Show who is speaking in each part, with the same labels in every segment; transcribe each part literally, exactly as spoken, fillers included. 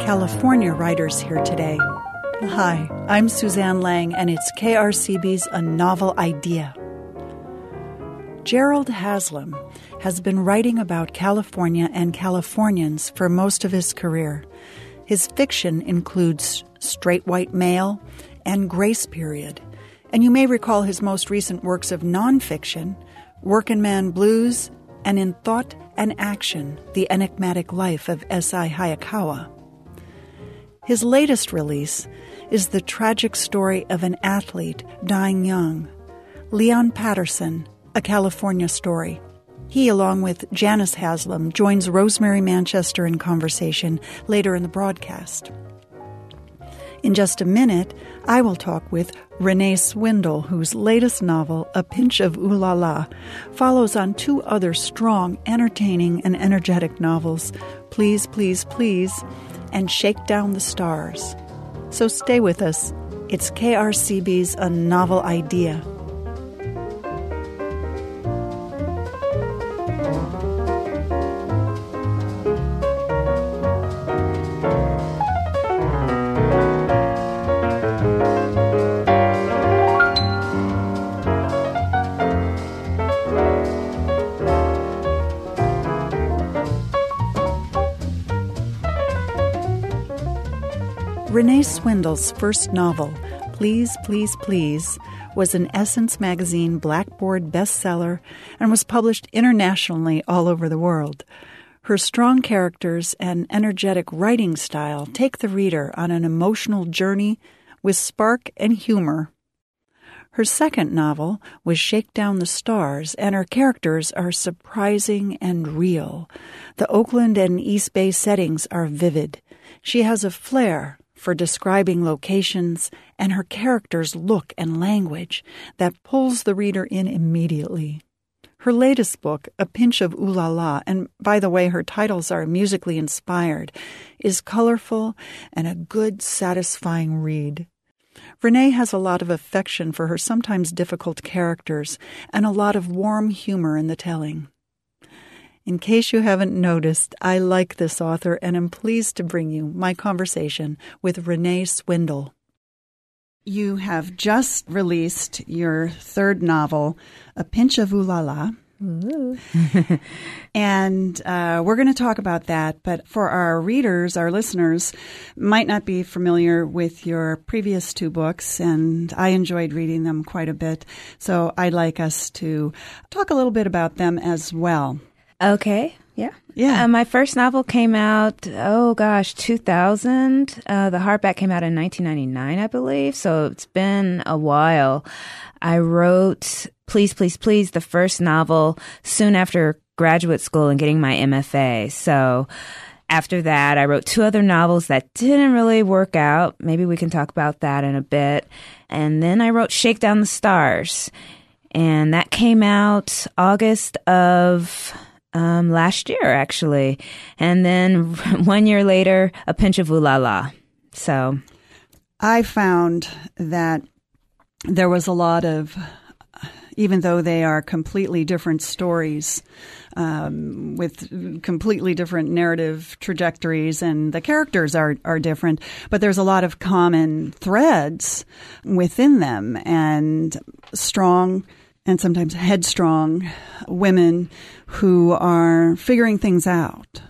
Speaker 1: California writers here today. Hi, I'm Suzanne Lang, and it's K R C B's A Novel Idea. Gerald Haslam has been writing about California and Californians for most of his career. His fiction includes Straight White Male and Grace Period, and you may recall his most recent works of nonfiction, Workin' Man Blues, and In Thought and Action, The Enigmatic Life of S I Hayakawa. His latest release is the tragic story of an athlete dying young, Leon Patterson, A California Story. He, along with Janice Haslam, joins Rosemary Manchester in conversation later in the broadcast. In just a minute, I will talk with Renee Swindle, whose latest novel, A Pinch of Ooh La La, follows on two other strong, entertaining, and energetic novels, Please, Please, Please, and Shake Down the Stars. So stay with us. It's K R C B's A Novel Idea. Renee Swindle's first novel, Please, Please, Please, was an Essence magazine Blackboard bestseller and was published internationally all over the world. Her strong characters and energetic writing style take the reader on an emotional journey with spark and humor. Her second novel was Shake Down the Stars, and her characters are surprising and real. The Oakland and East Bay settings are vivid. She has a flair for describing locations and her characters' look and language that pulls the reader in immediately. Her latest book, A Pinch of Ooh La La, and by the way, her titles are musically inspired, is colorful and a good, satisfying read. Renee has a lot of affection for her sometimes difficult characters and a lot of warm humor in the telling. In case you haven't noticed, I like this author and am pleased to bring you my conversation with Renee Swindle. You have just released your third novel, A Pinch of Ooh La La. and uh, we're going to talk about that. But for our readers, our listeners, might not be familiar with your previous two books, and I enjoyed reading them quite a bit. So I'd like us to talk a little bit about them as well.
Speaker 2: Okay, yeah.
Speaker 1: Yeah.
Speaker 2: Uh, my first novel came out, oh gosh, two thousand. Uh, the hardback came out in nineteen ninety-nine, I believe. So it's been a while. I wrote Please, Please, Please, the first novel, soon after graduate school and getting my M F A. So after that, I wrote two other novels that didn't really work out. Maybe we can talk about that in a bit. And then I wrote Shake Down the Stars. And that came out August of... Um, last year, actually. And then one year later, A Pinch of Ooh La La. So
Speaker 1: I found that there was a lot of, even though they are completely different stories, um, with completely different narrative trajectories, and the characters are, are different, but there's a lot of common threads within them, and strong and sometimes headstrong women who are figuring things out.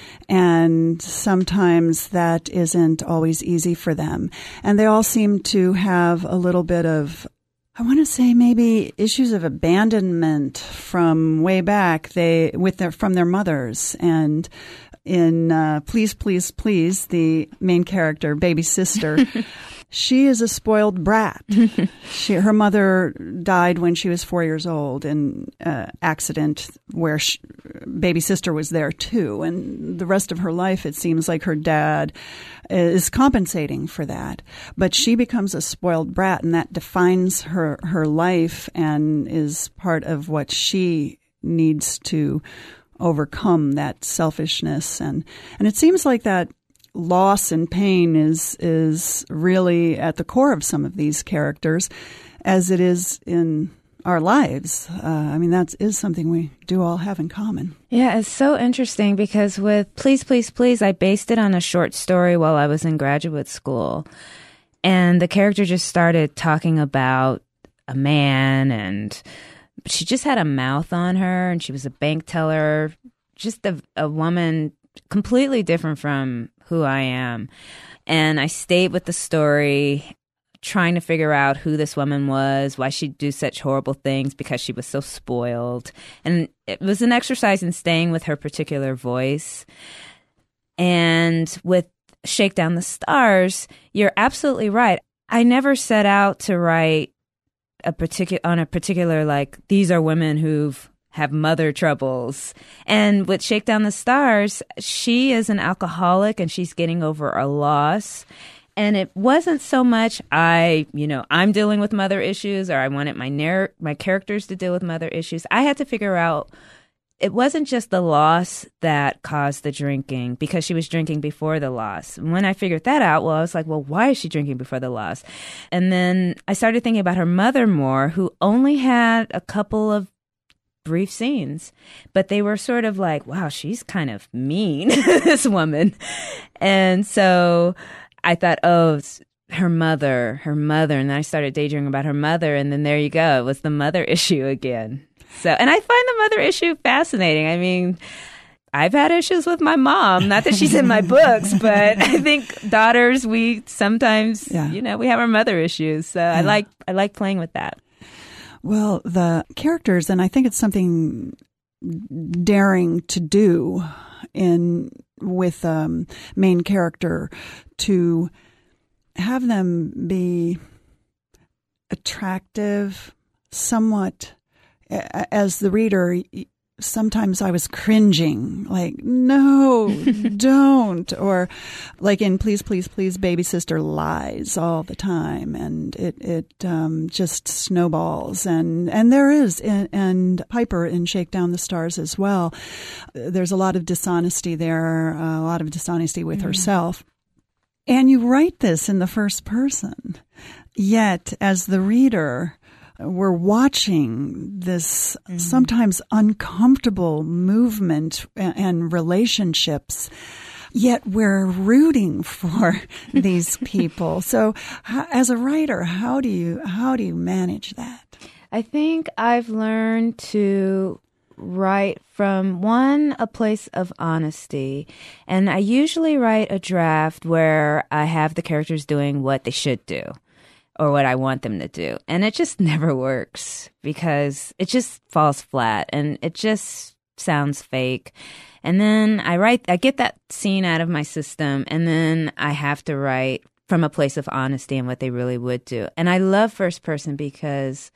Speaker 1: And sometimes that isn't always easy for them. And they all seem to have a little bit of, I want to say maybe issues of abandonment from way back they with their from their mothers. And in uh, Please, Please, Please, the main character, baby sister, she is a spoiled brat. she, her mother died when she was four years old in an accident where she, baby sister was there too. And the rest of her life, it seems like her dad is compensating for that. But she becomes a spoiled brat, and that defines her, her life and is part of what she needs to overcome, that selfishness. And, and it seems like that loss and pain is is really at the core of some of these characters, as it is in our lives. Uh, I mean, that is something we do all have in common.
Speaker 2: Yeah, it's so interesting because with Please, Please, Please, I based it on a short story while I was in graduate school. And the character just started talking about a man, and she just had a mouth on her, and she was a bank teller, just a, a woman completely different from who I am. And I stayed with the story, trying to figure out who this woman was, why she'd do such horrible things because she was so spoiled. And it was an exercise in staying with her particular voice. And with Shake Down the Stars, you're absolutely right. I never set out to write a particular on a particular, like, these are women who've have mother troubles. And with Shake Down the Stars, she is an alcoholic and she's getting over a loss. And it wasn't so much I, you know, I'm dealing with mother issues, or I wanted my narr- my characters to deal with mother issues. I had to figure out it wasn't just the loss that caused the drinking, because she was drinking before the loss. When I figured that out, well, I was like, well, why is she drinking before the loss? And then I started thinking about her mother more, who only had a couple of brief scenes, but they were sort of like, wow, she's kind of mean, this woman. And so I thought, oh, it's her mother, her mother. And then I started daydreaming about her mother. And then there you go. It was the mother issue again. So, and I find the mother issue fascinating. I mean, I've had issues with my mom. Not that she's in my books, but I think daughters, we sometimes, yeah. you know, we have our mother issues. So yeah. I like, I like playing with that.
Speaker 1: Well, the characters, and I think it's something daring to do in with um, main character, to have them be attractive, somewhat. As the reader, sometimes I was cringing, like, no, don't. Or like in Please, Please, Please, baby sister lies all the time. And it, it um, just snowballs. And, and there is, in, and Piper in Shake Down the Stars as well. There's a lot of dishonesty there, a lot of dishonesty with mm. herself. And you write this in the first person. Yet, as the reader, we're watching this mm-hmm. sometimes uncomfortable movement and relationships, yet we're rooting for these people. So, as a writer, how do you how do you manage that?
Speaker 2: I think I've learned to write from, one, a place of honesty. And I usually write a draft where I have the characters doing what they should do, or what I want them to do. And it just never works, because it just falls flat and it just sounds fake. And then I write, I get that scene out of my system, and then I have to write from a place of honesty and what they really would do. And I love first person because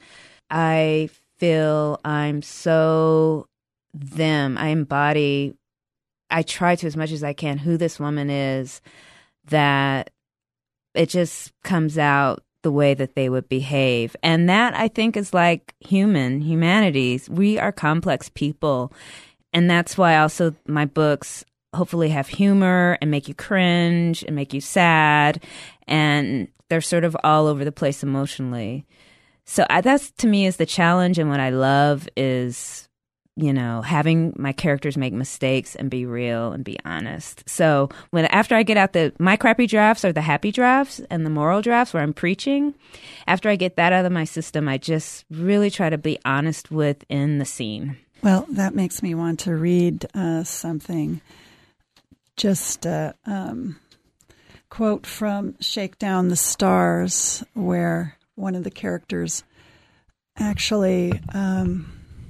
Speaker 2: I feel I'm so them. I embody, I try to, as much as I can, who this woman is, that it just comes out the way that they would behave. And that, I think, is like human, humanities. We are complex people. And that's why also my books hopefully have humor and make you cringe and make you sad. And they're sort of all over the place emotionally. So I, that's, to me, is the challenge. And what I love is, you know, having my characters make mistakes and be real and be honest. So when after I get out the, my crappy drafts are the happy drafts and the moral drafts where I'm preaching. After I get that out of my system, I just really try to be honest within the scene.
Speaker 1: Well, that makes me want to read uh, something. Just a um, quote from Shake Down the Stars, where one of the characters actually um,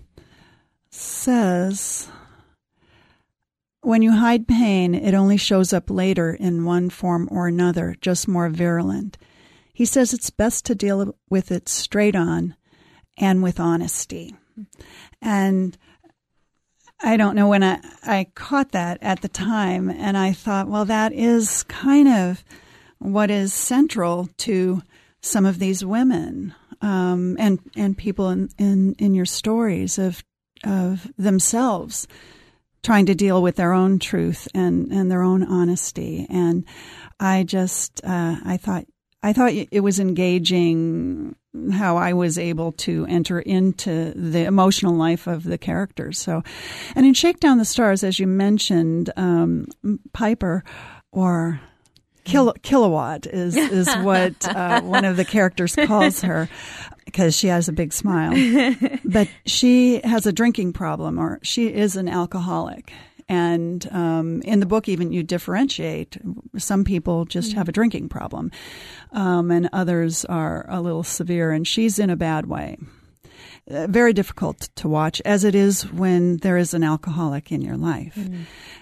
Speaker 1: says, when you hide pain, it only shows up later in one form or another, just more virulent. He says it's best to deal with it straight on and with honesty. And I don't know when I, I caught that at the time, and I thought, well, that is kind of what is central to some of these women um, and and people in, in, in your stories of of themselves trying to deal with their own truth and, and their own honesty. And I just uh, I thought I thought it was engaging how I was able to enter into the emotional life of the characters. So, and in Shakedown the Stars, as you mentioned, um, Piper or Kil- Kilowatt is is what uh, one of the characters calls her, because she has a big smile. But she has a drinking problem, or she is an alcoholic. And um, in the book, even you differentiate. Some people just have a drinking problem, um, and others are a little severe, and she's in a bad way. Uh, very difficult to watch, as it is when there is an alcoholic in your life. Mm.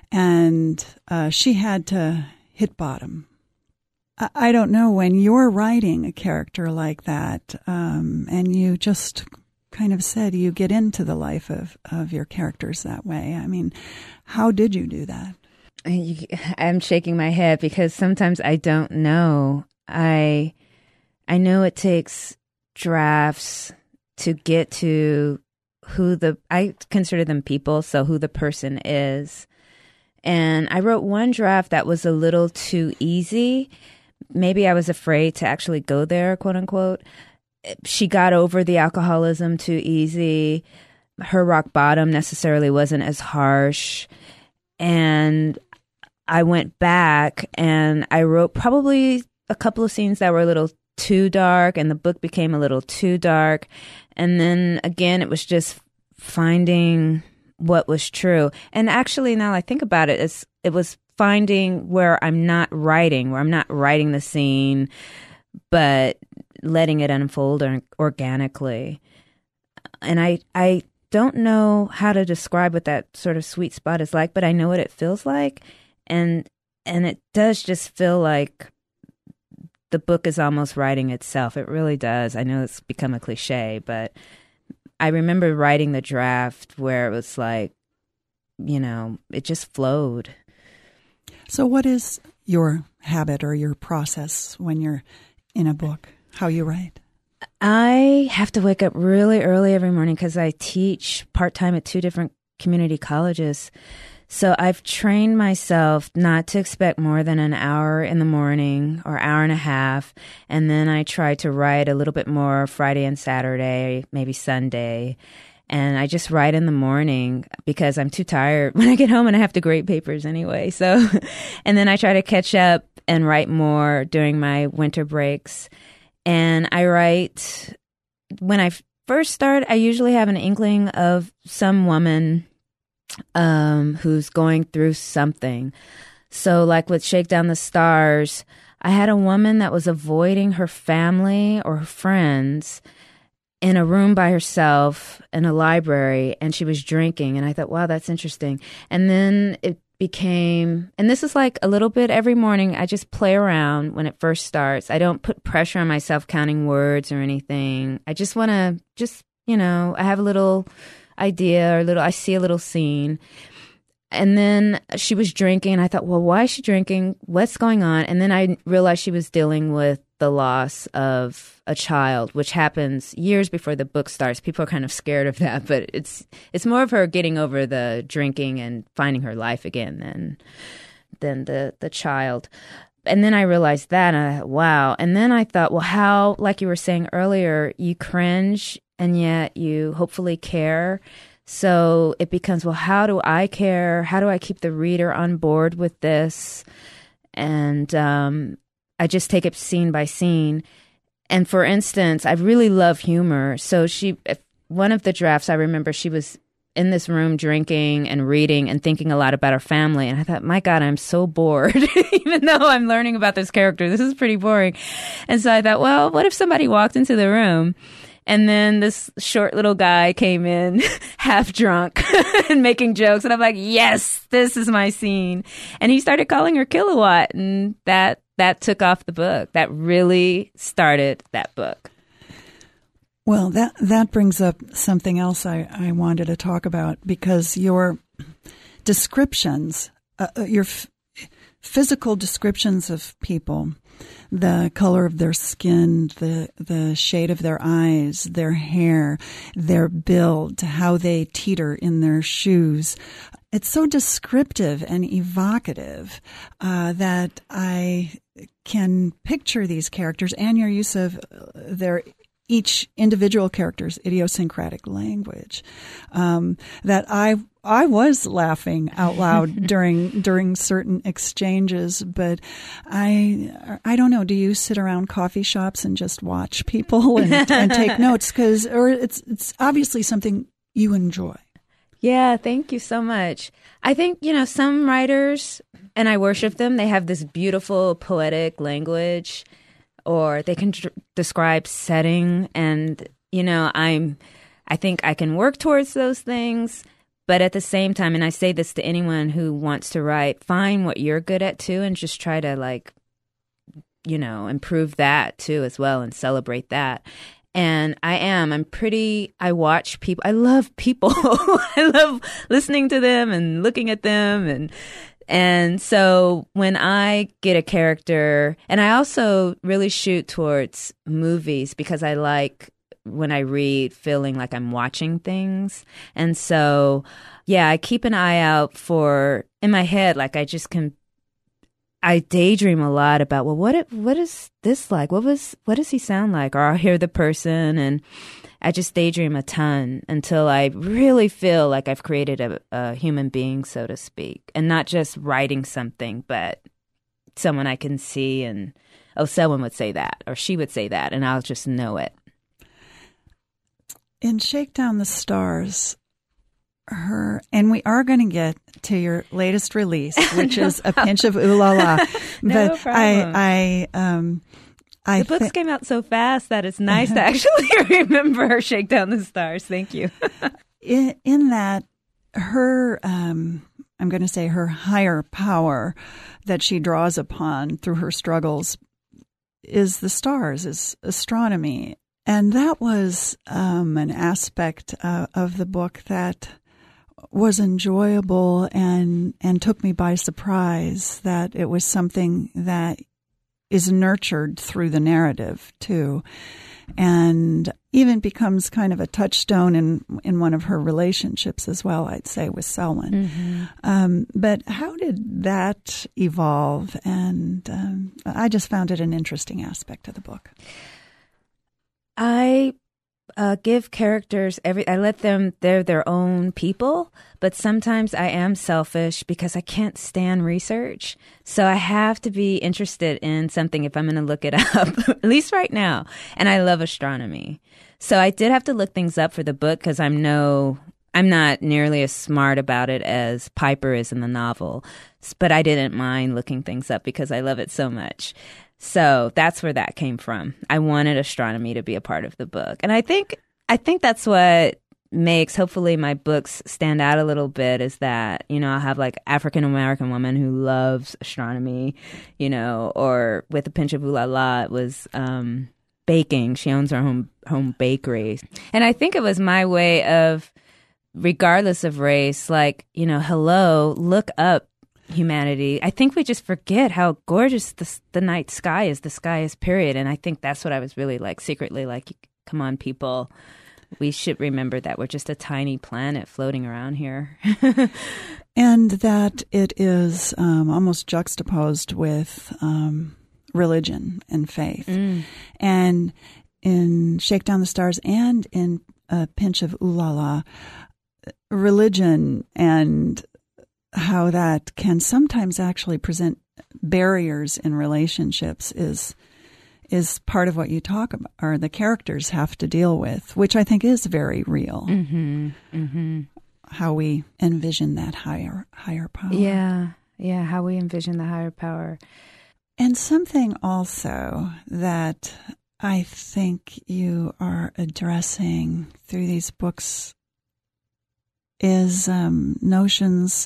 Speaker 1: And uh, she had to hit bottom. I, I don't know, when you're writing a character like that, um, and you just kind of said you get into the life of, of your characters that way. I mean, how did you do that?
Speaker 2: I'm shaking my head because sometimes I don't know. I I know it takes drafts to get to who the, I consider them people, so who the person is. And I wrote one draft that was a little too easy. Maybe I was afraid to actually go there, quote unquote. She got over the alcoholism too easy. Her rock bottom necessarily wasn't as harsh. And I went back and I wrote probably a couple of scenes that were a little too dark, and the book became a little too dark. And then again, it was just finding what was true. And actually, now I think about it, it's, it was finding where I'm not writing, where I'm not writing the scene, but letting it unfold or, organically. And I I don't know how to describe what that sort of sweet spot is like, but I know what it feels like. And and it does just feel like the book is almost writing itself. It really does. I know it's become a cliche, but I remember writing the draft where it was like, you know, it just flowed.
Speaker 1: So what is your habit or your process when you're in a book? How you write?
Speaker 2: I have to wake up really early every morning because I teach part-time at two different community colleges. So I've trained myself not to expect more than an hour in the morning or hour and a half. And then I try to write a little bit more Friday and Saturday, maybe Sunday. And I just write in the morning because I'm too tired when I get home and I have to grade papers anyway. So, and then I try to catch up and write more during my winter breaks. And I write, when I first start, I usually have an inkling of some woman um, who's going through something. So like with Shakedown the Stars, I had a woman that was avoiding her family or her friends in a room by herself in a library, and she was drinking. And I thought, wow, that's interesting. And then it became, and this is like a little bit every morning, I just play around when it first starts. I don't put pressure on myself counting words or anything. I just want to just, you know, I have a little idea or a little, I see a little scene. And then she was drinking, and I thought, well, why is she drinking? What's going on? And then I realized she was dealing with the loss of a child, which happens years before the book starts. People are kind of scared of that, but it's it's more of her getting over the drinking and finding her life again than than the the child. And then I realized that, and I thought, wow. And then I thought, well, how, like you were saying earlier, you cringe and yet you hopefully care. So it becomes, well, how do I care? How do I keep the reader on board with this? And um, I just take it scene by scene. And for instance, I really love humor. So she, one of the drafts, I remember she was in this room drinking and reading and thinking a lot about her family. And I thought, my God, I'm so bored. Even though I'm learning about this character, this is pretty boring. And so I thought, well, what if somebody walked into the room and then this short little guy came in half drunk and making jokes. And I'm like, yes, this is my scene. And he started calling her Kilowatt. And that that took off the book. That really started that book.
Speaker 1: Well, that, that brings up something else I, I wanted to talk about, because your descriptions, uh, your f- physical descriptions of people, the color of their skin, the the shade of their eyes, their hair, their build, how they teeter in their shoes, it's so descriptive and evocative uh, that I can picture these characters and your use of their each individual character's idiosyncratic language. Um, that I I was laughing out loud during during certain exchanges, but I I don't know. Do you sit around coffee shops and just watch people and, and take notes? Because or it's it's obviously something you enjoy.
Speaker 2: Yeah, thank you so much. I think, you know, some writers, and I worship them, they have this beautiful poetic language, or they can d- describe setting, and, you know, I'm, I think I can work towards those things, but at the same time, and I say this to anyone who wants to write, find what you're good at too, and just try to, like, you know, improve that too as well, and celebrate that. And I am, I'm pretty, I watch people, I love people. I love listening to them and looking at them. And, and so when I get a character, and I also really shoot towards movies because I like, when I read, feeling like I'm watching things. And so, yeah, I keep an eye out for, in my head, like I just can, I daydream a lot about, well, what it, what is this like? What was what does he sound like? Or I'll hear the person, and I just daydream a ton until I really feel like I've created a, a human being, so to speak, and not just writing something, but someone I can see and, oh, someone would say that, or she would say that, and I'll just know it.
Speaker 1: In Shake Down the Stars, her, and we are going to get to your latest release, which no is A Pinch of Ooh La La.
Speaker 2: No
Speaker 1: but
Speaker 2: problem.
Speaker 1: I, I, um, I
Speaker 2: the books
Speaker 1: th-
Speaker 2: came out so fast that it's nice to actually remember Shake Down the Stars. Thank you.
Speaker 1: in, in that, her, um, I'm going to say her higher power that she draws upon through her struggles is the stars, is astronomy. And that was um, an aspect uh, of the book that was enjoyable and and took me by surprise, that it was something that is nurtured through the narrative too, and even becomes kind of a touchstone in in one of her relationships as well, I'd say, with Selwyn. Mm-hmm. Um, but how did that evolve? And um, I just found it an interesting aspect of the book.
Speaker 2: I uh, give characters every. I let them. They're their own people, but sometimes I am selfish because I can't stand research. So I have to be interested in something if I'm going to look it up. At least right now, and I love astronomy. So I did have to look things up for the book because I'm no. I'm not nearly as smart about it as Piper is in the novel, but I didn't mind looking things up because I love it so much. So that's where that came from. I wanted astronomy to be a part of the book. And I think I think that's what makes, hopefully, my books stand out a little bit, is that, you know, I'll have like African-American woman who loves astronomy, you know, or with A Pinch of Ooh La La, it was um, baking. She owns her home, home bakery. And I think it was my way of, regardless of race, like, you know, hello, look up humanity. I think we just forget how gorgeous the, the night sky is. The sky is, period. And I think that's what I was really like, secretly like, come on, people. We should remember that we're just a tiny planet floating around here.
Speaker 1: And that it is um, almost juxtaposed with um, religion and faith. Mm. And in Shake Down the Stars and in A Pinch of Ooh La La, religion and how that can sometimes actually present barriers in relationships is is part of what you talk about, or the characters have to deal with, which I think is very real.
Speaker 2: Mm-hmm. Mm-hmm.
Speaker 1: How we envision that higher higher power.
Speaker 2: Yeah, yeah, how we envision the higher power.
Speaker 1: And something also that I think you are addressing through these books is um, notions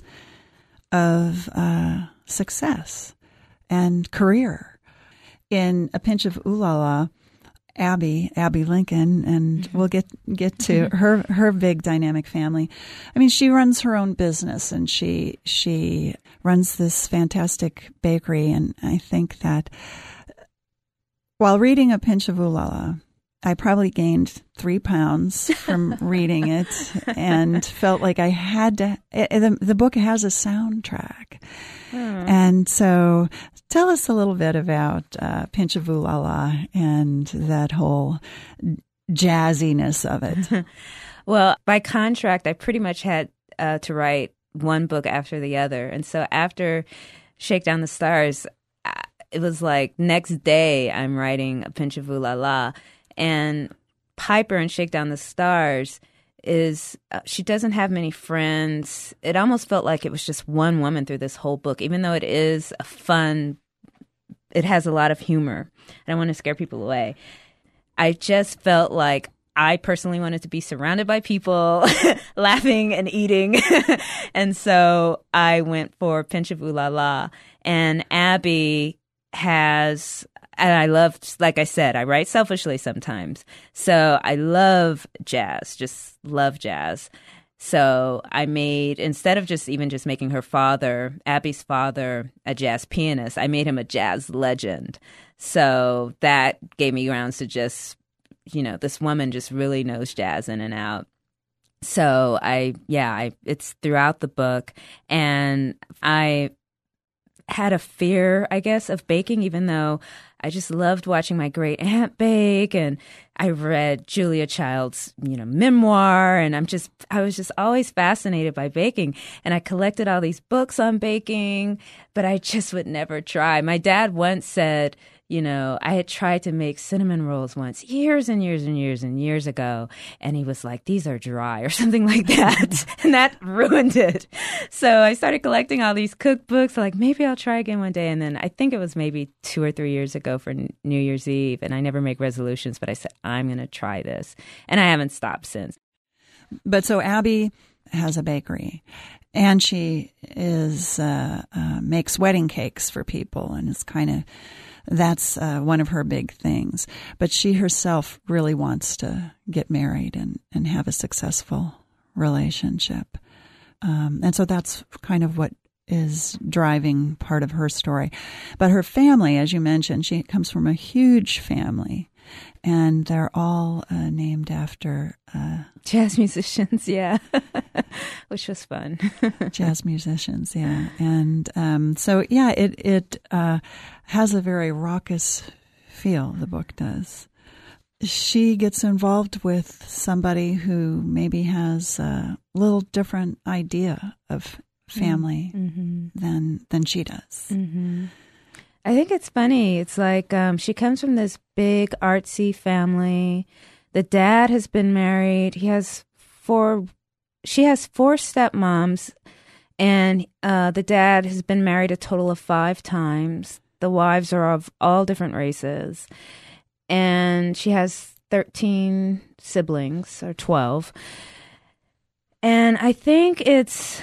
Speaker 1: of uh, success and career. In A Pinch of Ooh La La, Abby, Abby Lincoln, and mm-hmm. we'll get get to her her big dynamic family. I mean, she runs her own business, and she she runs this fantastic bakery. And I think that while reading A Pinch of Ooh La La, I probably gained three pounds from reading it and felt like I had to. It, the, the book has a soundtrack. Hmm. And so tell us a little bit about uh, Pinch of Ooh La La and that whole jazziness of it.
Speaker 2: Well, by contract, I pretty much had uh, to write one book after the other. And so after Shakedown the Stars, it was like next day I'm writing A Pinch of Ooh La La. And Piper in Shakedown the Stars is, uh, she doesn't have many friends. It almost felt like it was just one woman through this whole book, even though it is a fun, it has a lot of humor. I don't want to scare people away. I just felt like I personally wanted to be surrounded by people laughing and eating. And so I went for Pinch of Ooh La La. And Abby has... And I love, like I said, I write selfishly sometimes. So I love jazz, just love jazz. So I made, instead of just even just making her father, Abby's father, a jazz pianist, I made him a jazz legend. So that gave me grounds to just, you know, this woman just really knows jazz in and out. So I, yeah, I, it's throughout the book. And I had a fear, I guess, of baking, even though I just loved watching my great aunt bake, and I read Julia Child's, you know, memoir, and I'm just, I was just always fascinated by baking, and I collected all these books on baking, but I just would never try. My dad once said, you know, I had tried to make cinnamon rolls once, years and years and years and years ago. And he was like, these are dry or something like that. And that ruined it. So I started collecting all these cookbooks. Like, maybe I'll try again one day. And then I think it was maybe two or three years ago for New Year's Eve. And I never make resolutions, but I said, I'm going to try this. And I haven't stopped since.
Speaker 1: But so Abby has a bakery. And she is uh, uh, makes wedding cakes for people, and it's kind of that's uh, one of her big things. But she herself really wants to get married and, and have a successful relationship, um, and so that's kind of what is driving part of her story. But her family, as you mentioned, she comes from a huge family. And they're all uh, named after uh,
Speaker 2: jazz musicians, yeah, which was fun.
Speaker 1: Jazz musicians, yeah, and um, so yeah, it it uh, has a very raucous feel. The book does. She gets involved with somebody who maybe has a little different idea of family mm-hmm. than than she does.
Speaker 2: Mm-hmm. I think it's funny. It's like um, she comes from this big artsy family. The dad has been married. He has four. She has four stepmoms, and uh, the dad has been married a total of five times. The wives are of all different races, and she has thirteen siblings or twelve. And I think it's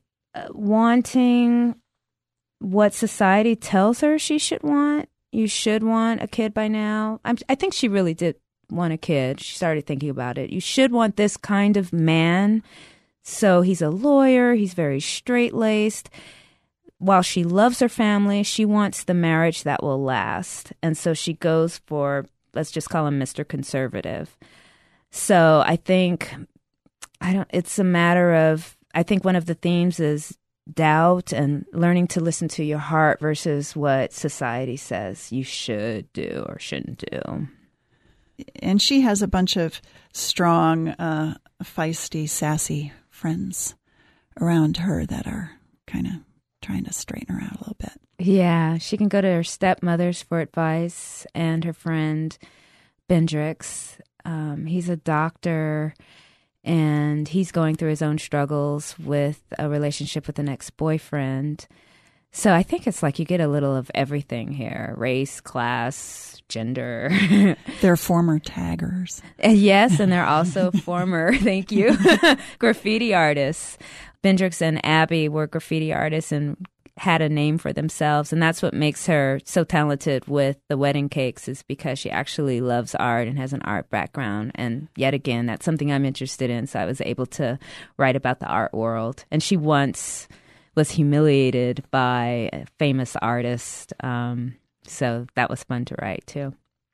Speaker 2: wanting what society tells her she should want. You should want a kid by now. I'm, I think she really did want a kid. She started thinking about it. You should want this kind of man. So he's a lawyer. He's very straight-laced. While she loves her family, she wants the marriage that will last. And so she goes for, let's just call him Mister Conservative. So I think, I don't, it's a matter of, I think one of the themes is doubt and learning to listen to your heart versus what society says you should do or shouldn't do.
Speaker 1: And she has a bunch of strong, uh, feisty, sassy friends around her that are kind of trying to straighten her out a little bit.
Speaker 2: Yeah, she can go to her stepmothers for advice and her friend Bendrix. Um, he's a doctor, and he's going through his own struggles with a relationship with an ex-boyfriend. So I think it's like you get a little of everything here. Race, class, gender.
Speaker 1: They're former taggers.
Speaker 2: Yes, and they're also former, thank you, graffiti artists. Bendrix and Abby were graffiti artists and had a name for themselves. And that's what makes her so talented with the wedding cakes, is because she actually loves art and has an art background. And yet again, that's something I'm interested in. So I was able to write about the art world. And she once was humiliated by a famous artist. Um, so that was fun to write too.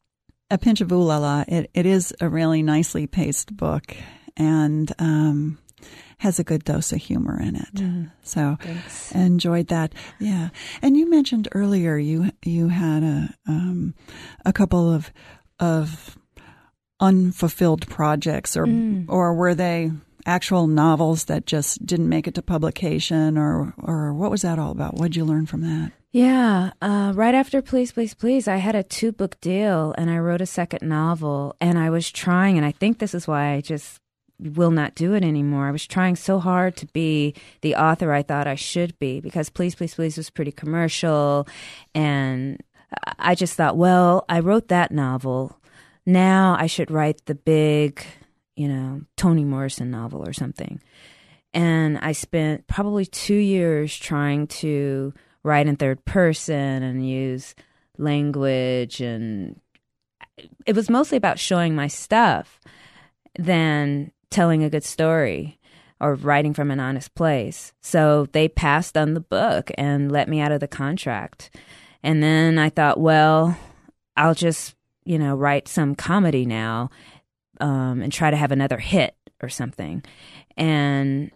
Speaker 1: A Pinch of Ooh La La, it, it is a really nicely paced book and um, has a good dose of humor in it. Mm, so thanks. Enjoyed that. Yeah. And you mentioned earlier you you had a um, a couple of of unfulfilled projects, or mm. or were they actual novels that just didn't make it to publication, or or what was that all about? What did you learn from that?
Speaker 2: Yeah, uh, right after Please, Please, Please, I had a two-book deal, and I wrote a second novel, and I was trying, and I think this is why I just will not do it anymore. I was trying so hard to be the author I thought I should be, because Please, Please, Please was pretty commercial, and I just thought, well, I wrote that novel. Now I should write the big, you know, Toni Morrison novel or something. And I spent probably two years trying to write in third person and use language, and it was mostly about showing my stuff than telling a good story or writing from an honest place. So they passed on the book and let me out of the contract. And then I thought, well, I'll just, you know, write some comedy now um, and try to have another hit or something. And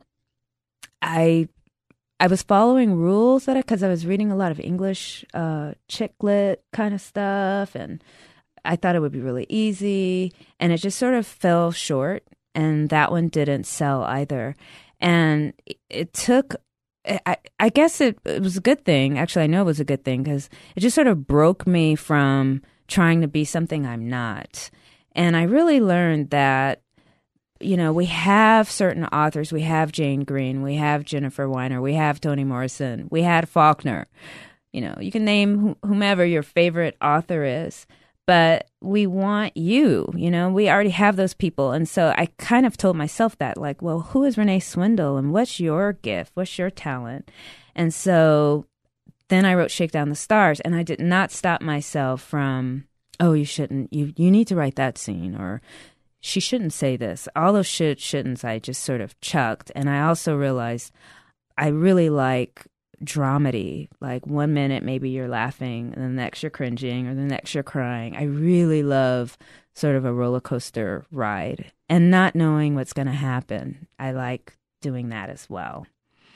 Speaker 2: I I was following rules that because I, I was reading a lot of English uh, chick lit kind of stuff, and I thought it would be really easy, and it just sort of fell short, and that one didn't sell either. And it, it took, I, I guess it, it was a good thing. Actually, I know it was a good thing because it just sort of broke me from trying to be something I'm not. And I really learned that, you know, we have certain authors. We have Jane Green. We have Jennifer Weiner. We have Toni Morrison. We had Faulkner. You know, you can name wh- whomever your favorite author is. But we want you, you know, we already have those people. And so I kind of told myself that, like, well, who is Renee Swindle and what's your gift? What's your talent? And so then I wrote Shake Down the Stars, and I did not stop myself from, oh, you shouldn't, you, you need to write that scene, or she shouldn't say this. All those should, shouldn'ts I just sort of chucked. And I also realized I really like dramedy. Like one minute maybe you're laughing, and the next you're cringing, or the next you're crying. I really love sort of a roller coaster ride, and not knowing what's going to happen. I like doing that as well.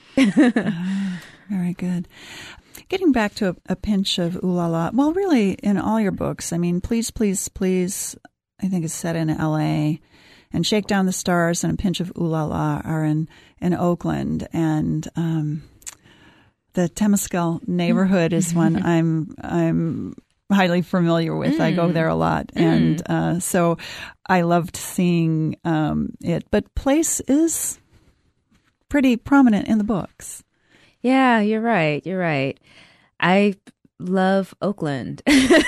Speaker 1: uh, very good. Getting back to a, a pinch of ooh la la. Well, really, in all your books, I mean, Please, Please, Please, I think it's set in L A, and Shake Down the Stars and A Pinch of Ooh La La are in, in Oakland. And um, the Temescal neighborhood is one I'm I'm highly familiar with. Mm. I go there a lot. Mm. And uh, so I loved seeing um, it. But place is pretty prominent in the books.
Speaker 2: Yeah, you're right. You're right. I love Oakland.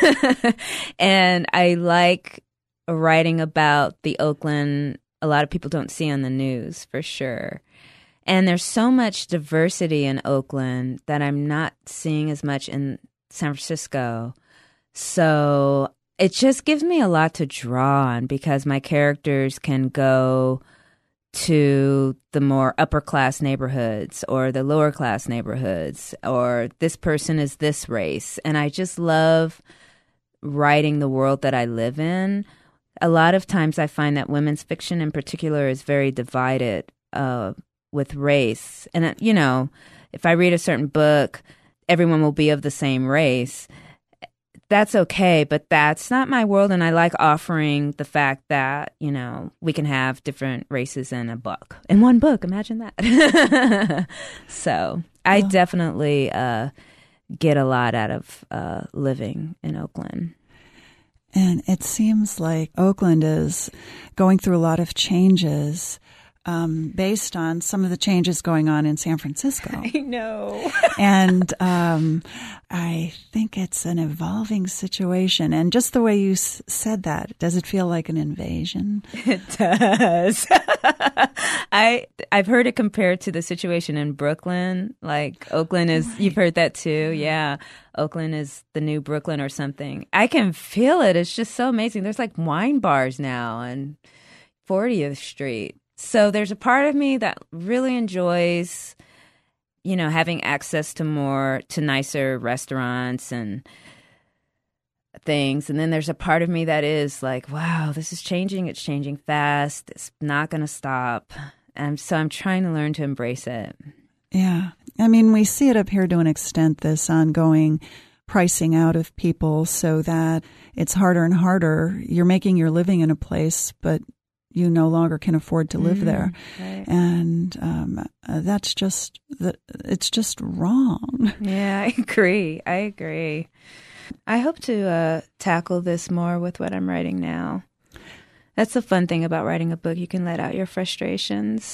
Speaker 2: And I like writing about the Oakland a lot of people don't see on the news, for sure. And there's so much diversity in Oakland that I'm not seeing as much in San Francisco. So it just gives me a lot to draw on, because my characters can go to the more upper class neighborhoods or the lower class neighborhoods, or this person is this race. And I just love writing the world that I live in. A lot of times I find that women's fiction in particular is very divided uh, with race. And, you know, if I read a certain book, everyone will be of the same race. That's okay, but that's not my world. And I like offering the fact that, you know, we can have different races in a book. In one book, imagine that. So I yeah. definitely uh, get a lot out of uh, living in Oakland.
Speaker 1: And it seems like Oakland is going through a lot of changes um, based on some of the changes going on in San Francisco.
Speaker 2: I know.
Speaker 1: And um, I think it's an evolving situation. And just the way you s- said that, does it feel like an invasion?
Speaker 2: It does. I, I've heard it compared to the situation in Brooklyn. Like Oakland is, right. You've heard that too. Yeah. Oakland is the new Brooklyn or something. I can feel it. It's just so amazing. There's like wine bars now on fortieth Street. So there's a part of me that really enjoys, you know, having access to more, to nicer restaurants and things. And then there's a part of me that is like, wow, this is changing. It's changing fast. It's not going to stop. And so I'm trying to learn to embrace it.
Speaker 1: Yeah. I mean, we see it up here to an extent, this ongoing pricing out of people so that it's harder and harder. You're making your living in a place, but you no longer can afford to live mm, there.
Speaker 2: Right.
Speaker 1: And um, uh, that's just, that it's just wrong.
Speaker 2: Yeah, I agree. I agree. I hope to uh, tackle this more with what I'm writing now. That's the fun thing about writing a book. You can let out your frustrations.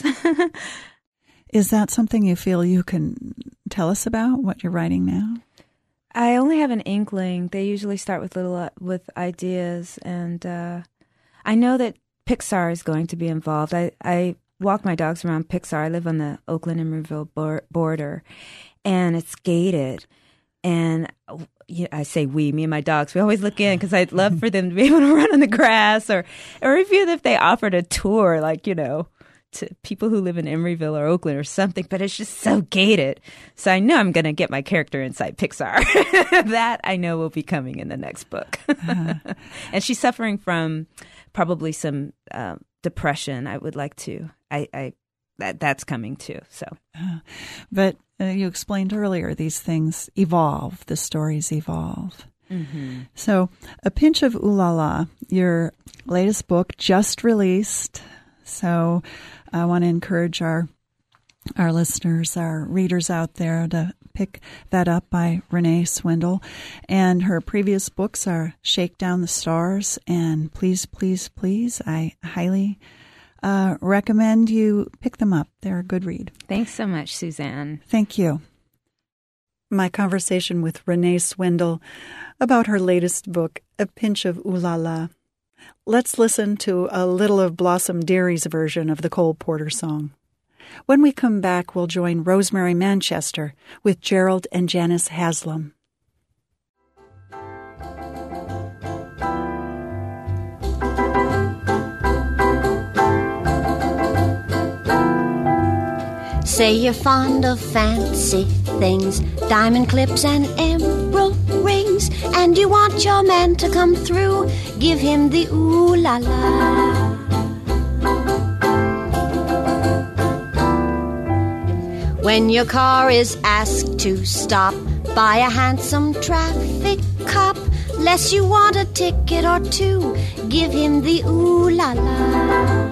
Speaker 1: Is that something you feel you can tell us about, what you're writing now?
Speaker 2: I only have an inkling. They usually start with little uh, with ideas. And uh, I know that Pixar is going to be involved. I, I walk my dogs around Pixar. I live on the Oakland-Emeryville bor- border, and it's gated. And yeah, I say we, me and my dogs, we always look in because I'd love for them to be able to run on the grass, or, or even if they offered a tour, like, you know, to people who live in Emeryville or Oakland or something, but it's just so gated. So I know I'm going to get my character inside Pixar. That I know will be coming in the next book. Uh-huh. And she's suffering from probably some uh, depression. I would like to, I, I that that's coming too. So,
Speaker 1: uh, but uh, you explained earlier, these things evolve. The stories evolve.
Speaker 2: Mm-hmm.
Speaker 1: So, A Pinch of Ooh La La, your latest book, just released. So, I want to encourage our our listeners, our readers out there, to pick that up by Renee Swindle. And her previous books are Shake Down the Stars and Please, Please, Please. I highly uh, recommend you pick them up. They're a good read.
Speaker 2: Thanks so much, Suzanne.
Speaker 1: Thank you. My conversation with Renee Swindle about her latest book, A Pinch of Ooh La La. Let's listen to a little of Blossom Deary's version of the Cole Porter song. When we come back, we'll join Rosemary Manchester with Gerald and Janice Haslam.
Speaker 3: Say you're fond of fancy things, diamond clips and emerald rings, and you want your man to come through. Give him the ooh la la. When your car is asked to stop by a handsome traffic cop, less you want a ticket or two, give him the ooh la la.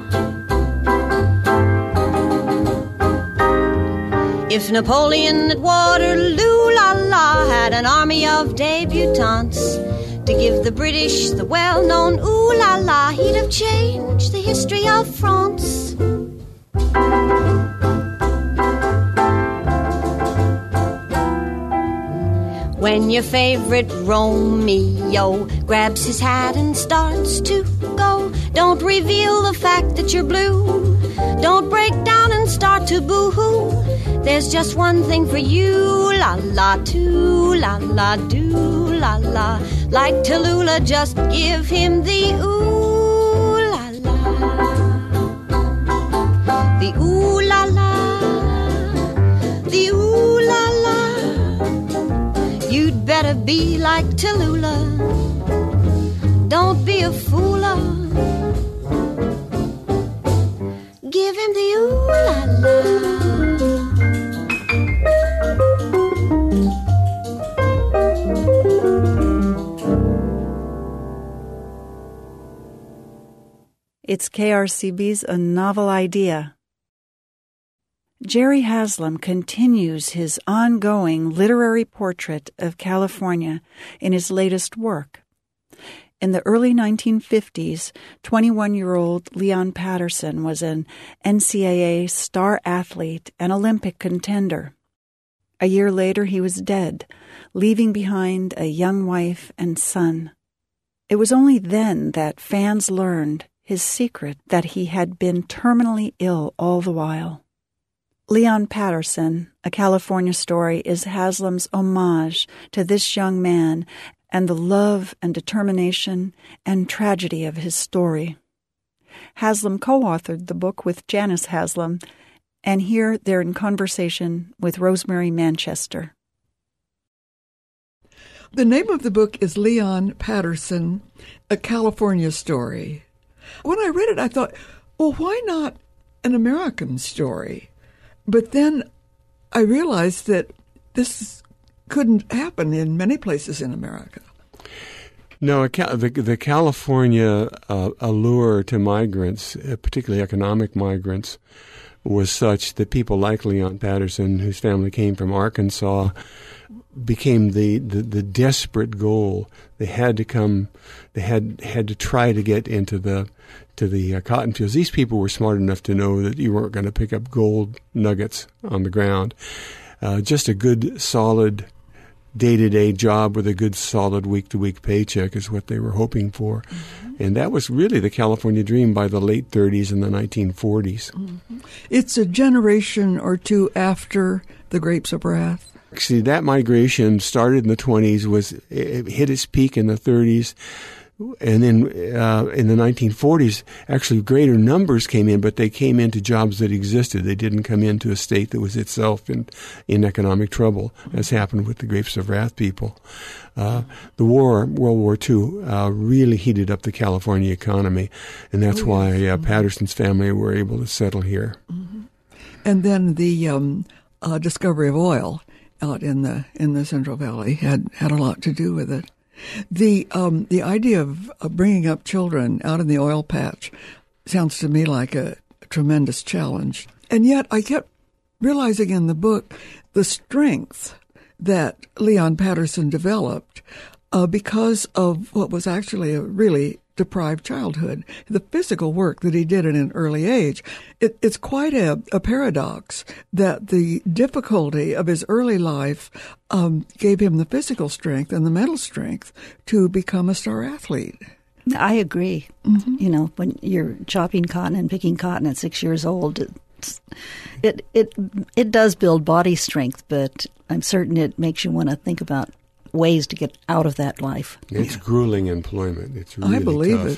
Speaker 3: If Napoleon at Waterloo, la la, had an army of debutantes to give the British the well-known ooh la la, he'd have changed the history of France. When your favorite Romeo grabs his hat and starts to go, don't reveal the fact that you're blue. Don't break down and start to boo-hoo. There's just one thing for you, la la, too, la la, do, la la. Like Tallulah, just give him the ooh la la. The ooh la la, the ooh la la. You'd better be like Tallulah. Don't be a fooler. Give him the ooh la la.
Speaker 1: It's K R C B's A Novel Idea. Jerry Haslam continues his ongoing literary portrait of California in his latest work. In the early nineteen fifties, twenty-one-year-old Leon Patterson was an N C double A star athlete and Olympic contender. A year later, he was dead, leaving behind a young wife and son. It was only then that fans learned his secret, that he had been terminally ill all the while. Leon Patterson, A California Story, is Haslam's homage to this young man and the love and determination and tragedy of his story. Haslam co-authored the book with Janice Haslam, and here they're in conversation with Rosemary Manchester.
Speaker 4: The name of the book is Leon Patterson, A California Story. When I read it, I thought, well, why not an American story? But then I realized that this couldn't happen in many places in America.
Speaker 5: No, the, the California uh, allure to migrants, uh, particularly economic migrants, was such that people like Leon Patterson, whose family came from Arkansas, became the, the, the desperate goal. They had to come, they had had to try to get into the to the uh, cotton fields. These people were smart enough to know that you weren't going to pick up gold nuggets on the ground. Uh, just a good, solid day-to-day job with a good, solid week-to-week paycheck is what they were hoping for. Mm-hmm. And that was really the California dream by the late thirties and the nineteen forties.
Speaker 4: Mm-hmm. It's a generation or two after the Grapes of Wrath.
Speaker 5: See, that migration started in the twenties, was it hit its peak in the thirties. And then uh, in the nineteen forties, actually greater numbers came in, but they came into jobs that existed. They didn't come into a state that was itself in, in economic trouble, as happened with the Grapes of Wrath people. Uh, the war, World War Two, uh, really heated up the California economy, and that's oh, yes. why uh, Patterson's family were able to settle here.
Speaker 4: Mm-hmm. And then the um, uh, discovery of oil out in the in the Central Valley had, had a lot to do with it. The um, the idea of, of bringing up children out in the oil patch sounds to me like a, a tremendous challenge. And yet I kept realizing in the book the strength that Leon Patterson developed uh, because of what was actually a really deprived childhood, the physical work that he did at an early age. It, it's quite a, a paradox that the difficulty of his early life um, gave him the physical strength and the mental strength to become a star athlete.
Speaker 6: I agree. Mm-hmm. You know, when you're chopping cotton and picking cotton at six years old, it's, it it it does build body strength, but I'm certain it makes you want to think about ways to get out of that life.
Speaker 5: It's yeah. grueling employment. It's really
Speaker 4: I believe
Speaker 5: tough.
Speaker 4: it.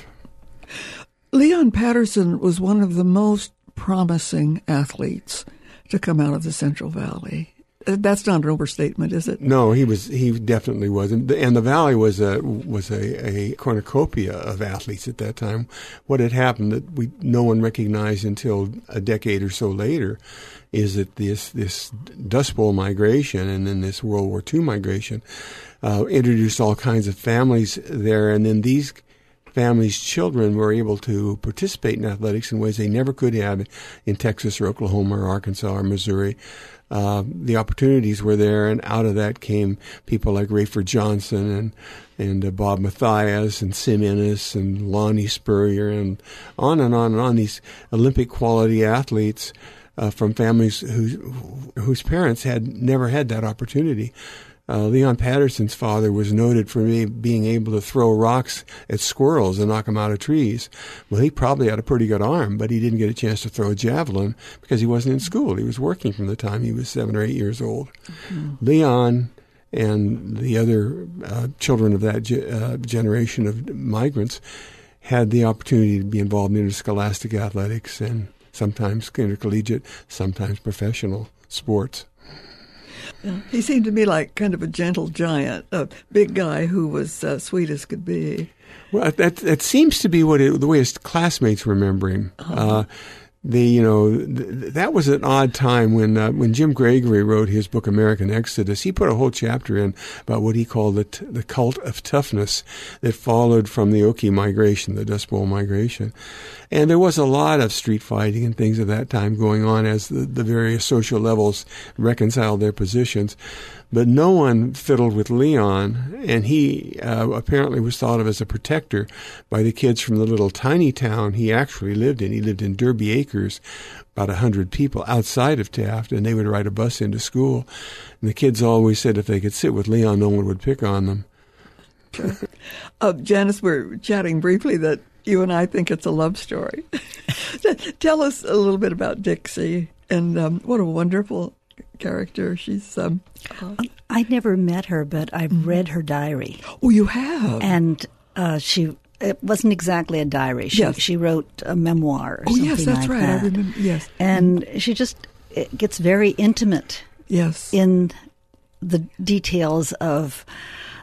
Speaker 4: Leon Patterson was one of the most promising athletes to come out of the Central Valley. That's not an overstatement, is it?
Speaker 5: No, he was. He definitely was, and the, and the Valley was a was a, a cornucopia of athletes at that time. What had happened that we no one recognized until a decade or so later is that this this Dust Bowl migration and then this World War Two migration uh, introduced all kinds of families there, and then these families' children were able to participate in athletics in ways they never could have in Texas or Oklahoma or Arkansas or Missouri. Uh, the opportunities were there, and out of that came people like Rayford Johnson and and uh, Bob Mathias and Sim Ennis and Lonnie Spurrier and on and on and on. These Olympic quality athletes uh, from families whose whose parents had never had that opportunity. Uh, Leon Patterson's father was noted for me being able to throw rocks at squirrels and knock them out of trees. Well, he probably had a pretty good arm, but he didn't get a chance to throw a javelin because he wasn't in school. He was working from the time he was seven or eight years old. Mm-hmm. Leon and the other uh, children of that ge- uh, generation of migrants had the opportunity to be involved in interscholastic athletics and sometimes intercollegiate, sometimes professional sports.
Speaker 4: Yeah. He seemed to me like kind of a gentle giant, a big guy who was uh, sweet as could be.
Speaker 5: Well, that that seems to be what it, the way his classmates remember him. Uh-huh. Uh, the you know th- that was an odd time when uh, when Jim Gregory wrote his book American Exodus. He put a whole chapter in about what he called the t- the cult of toughness that followed from the Okie migration, the Dust Bowl migration. And there was a lot of street fighting and things of that time going on as the, the various social levels reconciled their positions. But no one fiddled with Leon, and he uh, apparently was thought of as a protector by the kids from the little tiny town he actually lived in. He lived in Derby Acres, about a hundred people outside of Taft, and they would ride a bus into school. And the kids always said if they could sit with Leon, no one would pick on them.
Speaker 4: uh, Janice, we're chatting briefly that you and I think it's a love story. Tell us a little bit about Dixie, and um, what a wonderful character. She's. Um, uh,
Speaker 6: I never met her, but I've mm-hmm. read her diary.
Speaker 4: Oh, you have?
Speaker 6: And uh, she. It wasn't exactly a diary. She,
Speaker 4: yes.
Speaker 6: she wrote a memoir or
Speaker 4: oh,
Speaker 6: something
Speaker 4: yes, that's
Speaker 6: like
Speaker 4: right.
Speaker 6: that.
Speaker 4: I remember. Yes.
Speaker 6: And she just it gets very intimate.
Speaker 4: Yes.
Speaker 6: In the details of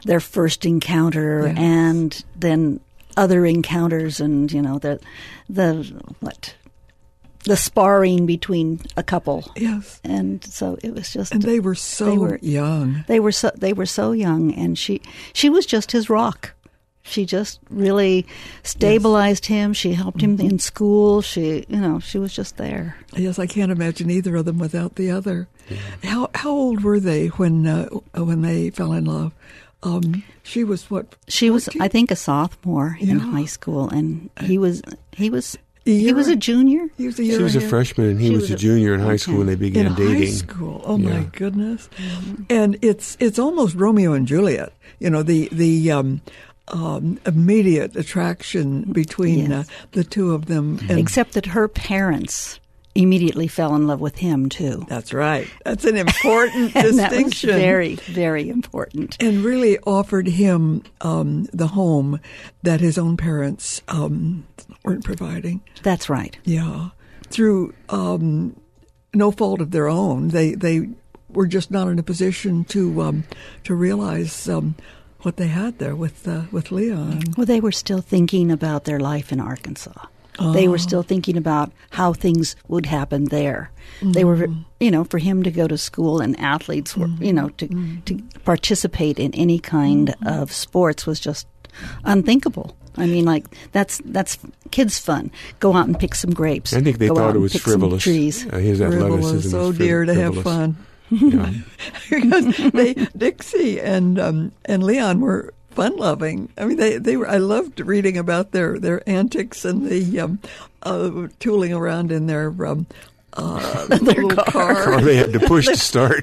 Speaker 6: their first encounter,
Speaker 4: Yes.
Speaker 6: and then other encounters, and you know the the what the sparring between a couple.
Speaker 4: Yes.
Speaker 6: And so it was just
Speaker 4: And they were so
Speaker 6: they were,
Speaker 4: young.
Speaker 6: They were so they were so young, and she she was just his rock. She just really stabilized him. She helped him in school. She, you know, she was just there.
Speaker 4: Yes, I can't imagine either of them without the other. How how old were they when uh, when they fell in love? Um, she was what?
Speaker 6: She was,
Speaker 4: fourteen?
Speaker 6: I think, a sophomore in
Speaker 4: Yeah.
Speaker 6: high school, and he was he was
Speaker 4: A
Speaker 6: he
Speaker 4: year-
Speaker 6: was a junior.
Speaker 4: He was a year
Speaker 5: She was a
Speaker 4: ahead.
Speaker 5: freshman, and he
Speaker 6: She
Speaker 5: was,
Speaker 6: was
Speaker 5: a
Speaker 6: a-
Speaker 5: junior in high school
Speaker 6: okay.
Speaker 5: when they began
Speaker 4: in
Speaker 5: dating.
Speaker 4: high school. Oh
Speaker 5: Yeah.
Speaker 4: my goodness! And it's it's almost Romeo and Juliet. You know, the the um, um, immediate attraction between
Speaker 6: Yes.
Speaker 4: uh, the two of them. And
Speaker 6: Except that her parents immediately fell in love with him too.
Speaker 4: that's right. That's an important
Speaker 6: And that was
Speaker 4: distinction.
Speaker 6: very, very important.
Speaker 4: And really offered him um, the home that his own parents um, weren't providing.
Speaker 6: That's right.
Speaker 4: Yeah, through um, no fault of their own, they they were just not in a position to um, to realize um, what they had there with uh, with Leon.
Speaker 6: Well, they were still thinking about their life in Arkansas. They were still thinking about how things would happen there. They were, you know, for him to go to school and athletes were, you know, to to participate in any kind of sports was just unthinkable. I mean, like that's that's kids' fun. Go out and pick some grapes.
Speaker 5: I think they
Speaker 6: Go
Speaker 5: thought
Speaker 6: out
Speaker 5: it
Speaker 6: and
Speaker 5: was
Speaker 6: pick some
Speaker 5: frivolous.
Speaker 6: trees.
Speaker 5: Uh, his athleticism
Speaker 4: Frivolous, oh
Speaker 5: was
Speaker 4: dear, to have
Speaker 5: frivolous.
Speaker 4: fun.
Speaker 5: Yeah.
Speaker 4: Because they Dixie and um, and Leon were fun loving. I mean, they, they were. I loved reading about their, their antics and the um, uh, tooling around in their um, uh, little car.
Speaker 5: Or they had to push to start.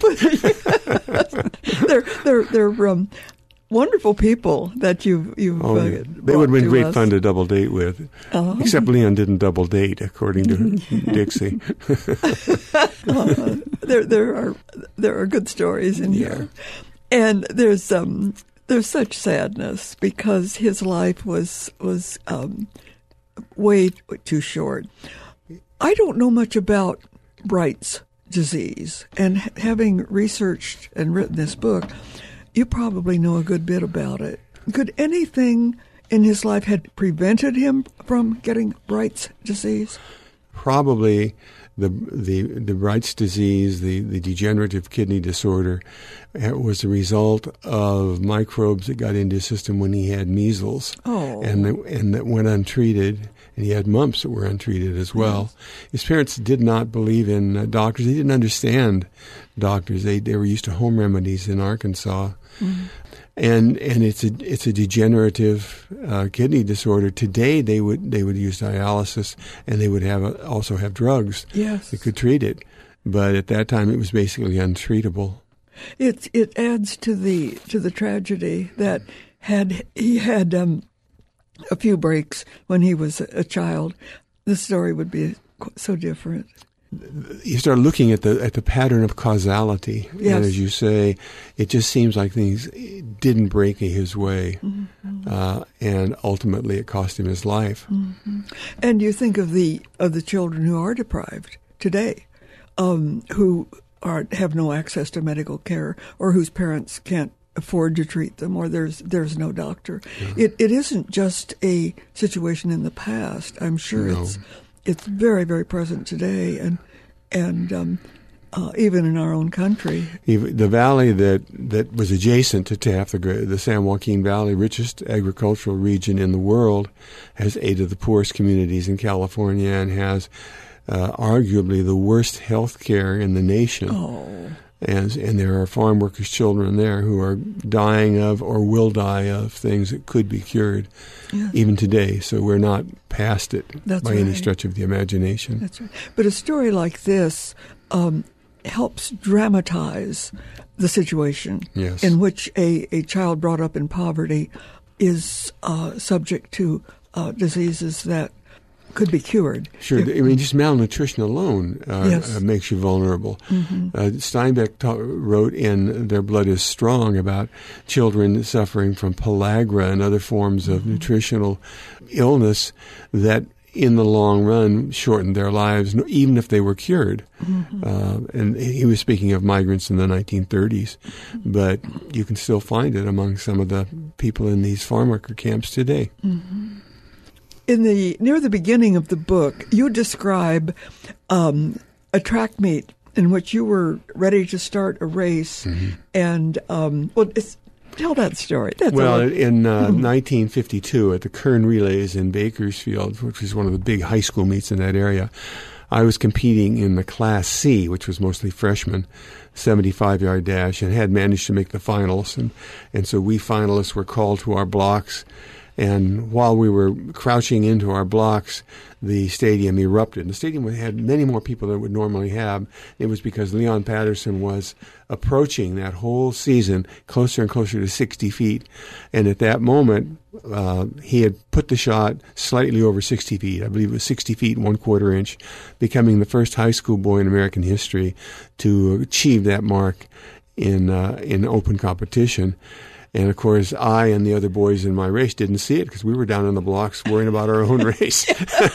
Speaker 4: they're they're they're um, wonderful people that you've you've.
Speaker 5: Oh,
Speaker 4: uh,
Speaker 5: yeah. They
Speaker 4: brought
Speaker 5: would have been
Speaker 4: to
Speaker 5: great
Speaker 4: us.
Speaker 5: fun to double date with.
Speaker 4: Uh-huh.
Speaker 5: Except Leon didn't double date, according to Dixie.
Speaker 4: Uh, there there are there are good stories in here, and there's um there's such sadness because his life was was um, way too short. I don't know much about Bright's disease, and ha- having researched and written this book, you probably know a good bit about it. Could anything in his life had prevented him from getting Bright's disease?
Speaker 5: Probably the the the Bright's disease, the, the degenerative kidney disorder, uh, was a result of microbes that got into his system when he had measles,
Speaker 4: Oh.
Speaker 5: and that, and that went untreated. And he had mumps that were untreated as well. Yes. His parents did not believe in uh, doctors. They didn't understand doctors. They they were used to home remedies in Arkansas. Mm-hmm. And and it's a it's a degenerative uh, kidney disorder. Today they would they would use dialysis, and they would have a, also have drugs
Speaker 4: Yes.
Speaker 5: that could treat it. But at that time, it was basically untreatable.
Speaker 4: It it adds to the to the tragedy that had he had um, a few breaks when he was a child, the story would be so different.
Speaker 5: You start looking at the at the pattern of causality,
Speaker 4: Yes.
Speaker 5: and as you say, it just seems like things didn't break his way,
Speaker 4: Mm-hmm.
Speaker 5: uh, and ultimately it cost him his life.
Speaker 4: Mm-hmm. And you think of the of the children who are deprived today, um, who are have no access to medical care, or whose parents can't afford to treat them, or there's there's no doctor. Yeah. It it isn't just a situation in the past. I'm sure
Speaker 5: No.
Speaker 4: it's it's very very present today, and and um, uh, even in our own country.
Speaker 5: Even the valley that, that was adjacent to Taft, the, the San Joaquin Valley, richest agricultural region in the world, has eight of the poorest communities in California and has uh, arguably the worst health care in the nation.
Speaker 4: Oh.
Speaker 5: And, and there are farm workers' children there who are dying of or will die of things that could be cured,
Speaker 4: Yeah.
Speaker 5: even today. So we're not past it
Speaker 4: That's
Speaker 5: by any
Speaker 4: right.
Speaker 5: stretch of the imagination.
Speaker 4: That's right. But a story like this um, helps dramatize the situation
Speaker 5: Yes.
Speaker 4: in which a, a child brought up in poverty is uh, subject to uh, diseases that could be cured.
Speaker 5: Sure. I mean, just malnutrition alone uh,
Speaker 4: Yes.
Speaker 5: uh, makes you vulnerable.
Speaker 4: Mm-hmm.
Speaker 5: Uh, Steinbeck ta- wrote in Their Blood is Strong about children suffering from pellagra and other forms of
Speaker 4: Mm-hmm.
Speaker 5: nutritional illness that in the long run, shortened their lives, even if they were cured.
Speaker 4: Mm-hmm.
Speaker 5: Uh, and he was speaking of migrants in the nineteen thirties, but you can still find it among some of the people in these farm worker camps today.
Speaker 4: Mm-hmm. In the near the beginning of the book, you describe um, a track meet in which you were ready to start a race,
Speaker 5: Mm-hmm.
Speaker 4: and um, well, it's, tell that story. That's
Speaker 5: well,
Speaker 4: all.
Speaker 5: in uh, nineteen fifty-two, at the Kern Relays in Bakersfield, which was one of the big high school meets in that area, I was competing in the Class C, which was mostly freshmen, seventy-five-yard dash, and had managed to make the finals. And, and so we finalists were called to our blocks. And while we were crouching into our blocks, the stadium erupted. And the stadium had many more people than it would normally have. It was because Leon Patterson was approaching that whole season closer and closer to sixty feet. And at that moment, uh, he had put the shot slightly over sixty feet. I believe it was sixty feet and one quarter inch, becoming the first high school boy in American history to achieve that mark in uh, in open competition. And, of course, I and the other boys in my race didn't see it because we were down in the blocks worrying about our own race.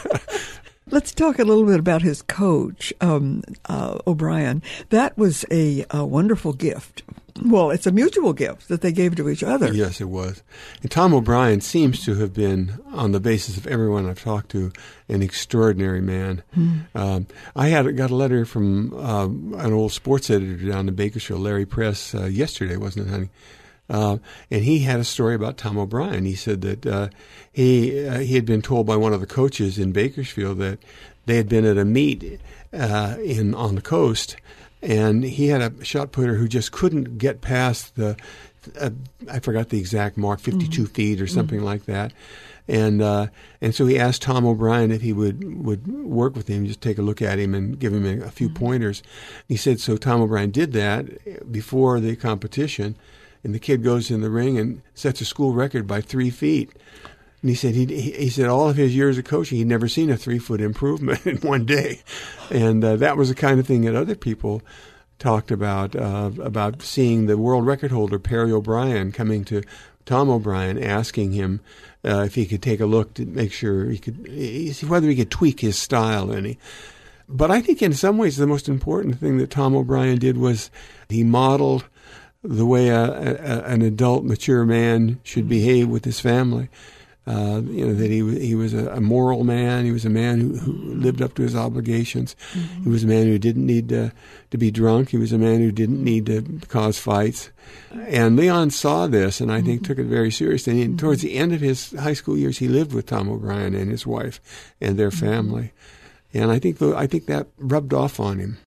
Speaker 4: Let's talk a little bit about his coach, um, uh, O'Brien. That was a, a wonderful gift. Well, it's a mutual gift that they gave to each other.
Speaker 5: Yes, it was. And Tom O'Brien seems to have been, on the basis of everyone I've talked to, an extraordinary man.
Speaker 4: Hmm.
Speaker 5: Um, I had got a letter from uh, an old sports editor down in Bakersfield, Larry Press, uh, yesterday, wasn't it, honey? Uh, and he had a story about Tom O'Brien. He said that uh, he uh, he had been told by one of the coaches in Bakersfield that they had been at a meet uh, in on the coast, and he had a shot putter who just couldn't get past the uh, I forgot the exact mark, fifty-two mm-hmm. feet or something mm-hmm. like that. And uh, and so he asked Tom O'Brien if he would, would work with him, just take a look at him and give him a, a few mm-hmm. pointers. He said so. Tom O'Brien did that before the competition. And the kid goes in the ring and sets a school record by three feet. And he said he he said all of his years of coaching, he'd never seen a three-foot improvement in one day. And uh, that was the kind of thing that other people talked about, uh, about seeing the world record holder, Perry O'Brien, coming to Tom O'Brien, asking him uh, if he could take a look to make sure he could, whether he could tweak his style any. But I think in some ways the most important thing that Tom O'Brien did was he modeled the way a, a, an adult, mature man should behave with his family. Uh, you know, that he he was a, a moral man. He was a man who, who lived up to his obligations. Mm-hmm. He was a man who didn't need to, to be drunk. He was a man who didn't need to cause fights. And Leon saw this, and I think mm-hmm. took it very seriously. And towards the end of his high school years, he lived with Tom O'Brien and his wife and their family. And I think the, I think that rubbed off on him.